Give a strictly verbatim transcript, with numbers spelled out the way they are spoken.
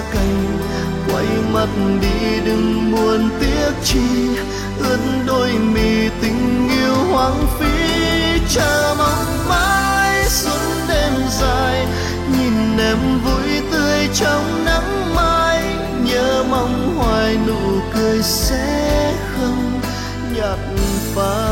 cành. Quay mặt đi đừng buồn tiếc chi, ướt đôi mi tình yêu hoang phí. Chờ mong mãi suốt đêm dài, nhìn em vui tươi trong nắng mai. Nhớ mong hoài nụ cười sẽ không nhạt phai.